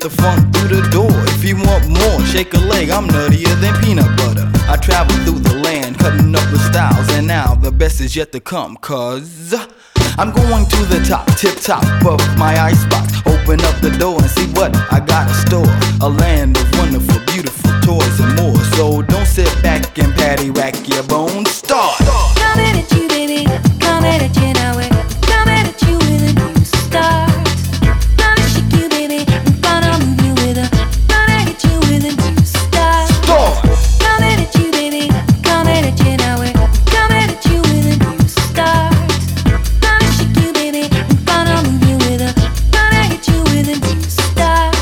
the funk through the door. If you want more, shake a leg, I'm nuttier than peanut butter. I travel through the land, cutting up with styles, and now the best is yet to come, cause I'm going to the top, tip top of my icebox. Open up the door and see what I got in store. A land of wonderful, beautiful toys and more. So don't sit back and patty rack your bones. Start! Coming at you, baby, coming at you now. We're coming at you with a new start. Gonna shake you, baby, I'm gonna move you with a, gonna hit you with a new start. Start! Coming at you, baby, coming at you now. We're coming at you with a new start. Gonna shake you, baby, I'm gonna move you with a, gonna hit you with a new start.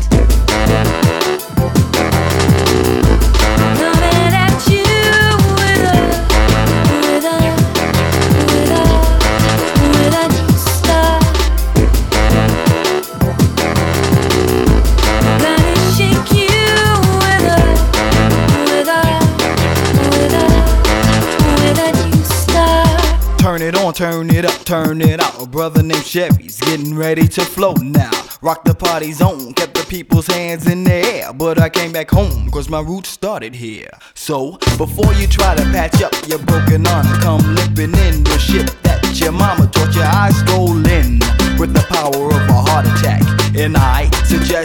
Coming at you with a new start. Gonna shake you with a new start. Turn it on, turn it up, turn it out. A brother named Chevy's getting ready to flow now. Rock the party zone, kept the people's hands in the air. But I came back home, cause my roots started here. So, before you try to patch up your broken honor, come limping in the shit that your mama taught you. I stole in with the power of a heart attack. And I suggest